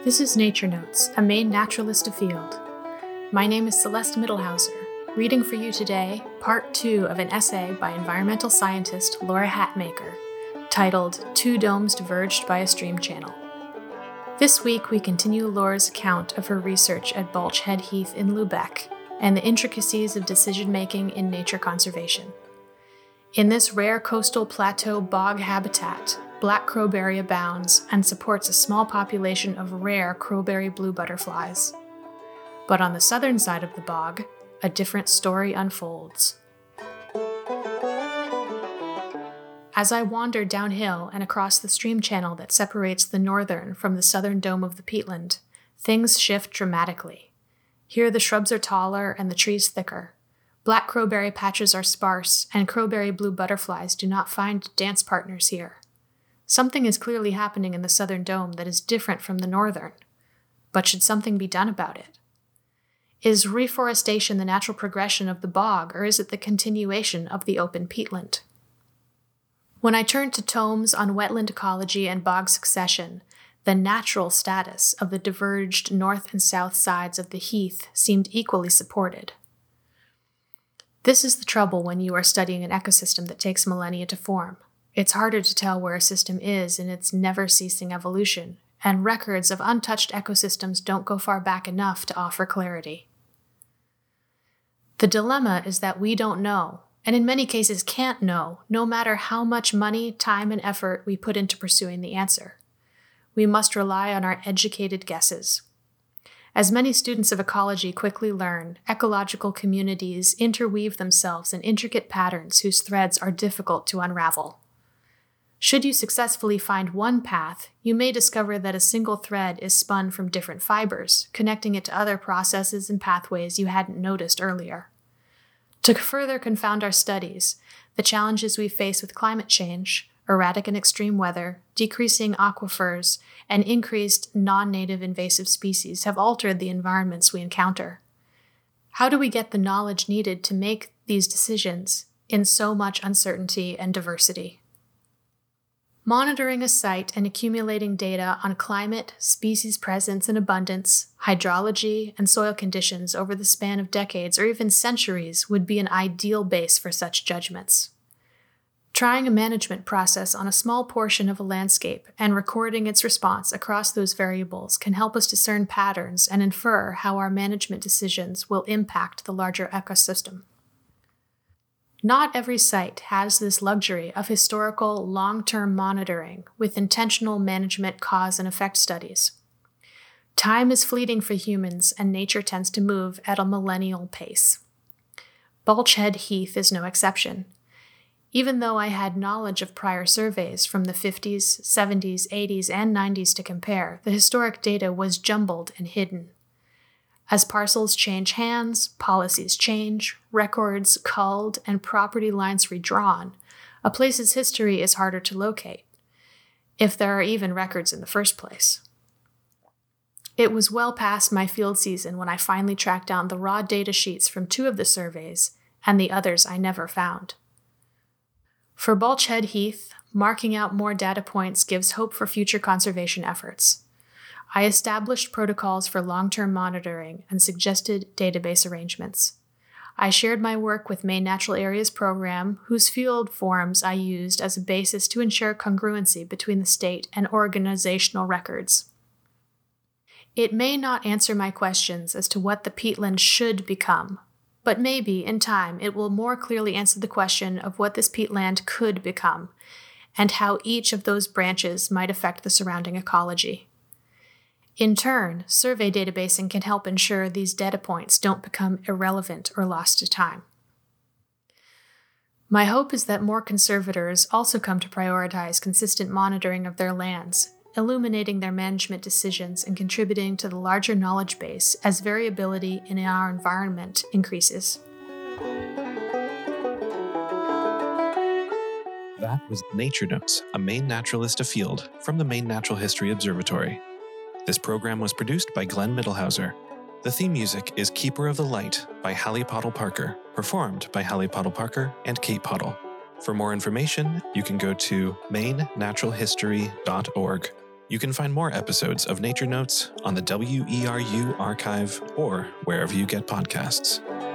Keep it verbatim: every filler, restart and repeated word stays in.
This is Nature Notes, a Maine naturalist afield. My name is Celeste Mittelhauser, reading for you today part two of an essay by environmental scientist Laura Hatmaker, titled Two Domes Diverged by a Stream Channel. This week we continue Laura's account of her research at Balch Head Heath in Lubec and the intricacies of decision-making in nature conservation. In this rare coastal plateau bog habitat, black crowberry abounds and supports a small population of rare crowberry blue butterflies. But on the southern side of the bog, a different story unfolds. As I wander downhill and across the stream channel that separates the northern from the southern dome of the peatland, things shift dramatically. Here the shrubs are taller and the trees thicker. Black crowberry patches are sparse, and crowberry blue butterflies do not find dance partners here. Something is clearly happening in the southern dome that is different from the northern. But should something be done about it? Is reforestation the natural progression of the bog, or is it the continuation of the open peatland? When I turned to tomes on wetland ecology and bog succession, the natural status of the diverged north and south sides of the heath seemed equally supported. This is the trouble when you are studying an ecosystem that takes millennia to form. It's harder to tell where a system is in its never-ceasing evolution, and records of untouched ecosystems don't go far back enough to offer clarity. The dilemma is that we don't know, and in many cases can't know, no matter how much money, time, and effort we put into pursuing the answer. We must rely on our educated guesses. As many students of ecology quickly learn, ecological communities interweave themselves in intricate patterns whose threads are difficult to unravel. Should you successfully find one path, you may discover that a single thread is spun from different fibers, connecting it to other processes and pathways you hadn't noticed earlier. To further confound our studies, the challenges we face with climate change, erratic and extreme weather, decreasing aquifers, and increased non-native invasive species have altered the environments we encounter. How do we get the knowledge needed to make these decisions in so much uncertainty and diversity? Monitoring a site and accumulating data on climate, species presence and abundance, hydrology, and soil conditions over the span of decades or even centuries would be an ideal base for such judgments. Trying a management process on a small portion of a landscape and recording its response across those variables can help us discern patterns and infer how our management decisions will impact the larger ecosystem. Not every site has this luxury of historical, long-term monitoring with intentional management cause and effect studies. Time is fleeting for humans, and nature tends to move at a millennial pace. Balch Head Heath is no exception. Even though I had knowledge of prior surveys from the fifties, seventies, eighties, and nineties to compare, the historic data was jumbled and hidden. As parcels change hands, policies change, records culled, and property lines redrawn, a place's history is harder to locate, if there are even records in the first place. It was well past my field season when I finally tracked down the raw data sheets from two of the surveys, and the others I never found. For Balch Head Heath, marking out more data points gives hope for future conservation efforts. I established protocols for long-term monitoring and suggested database arrangements. I shared my work with Maine Natural Areas Program, whose field forms I used as a basis to ensure congruency between the state and organizational records. It may not answer my questions as to what the peatland should become, but maybe, in time, it will more clearly answer the question of what this peatland could become, and how each of those branches might affect the surrounding ecology. In turn, survey databasing can help ensure these data points don't become irrelevant or lost to time. My hope is that more conservators also come to prioritize consistent monitoring of their lands, illuminating their management decisions and contributing to the larger knowledge base as variability in our environment increases. That was Nature Notes, a Maine naturalist afield from the Maine Natural History Observatory. This program was produced by Glenn Mittelhauser. The theme music is Keeper of the Light by Hallie Pottle Parker, performed by Hallie Pottle Parker and Kate Pottle. For more information, you can go to maine natural history dot org. You can find more episodes of Nature Notes on the W E R U archive or wherever you get podcasts.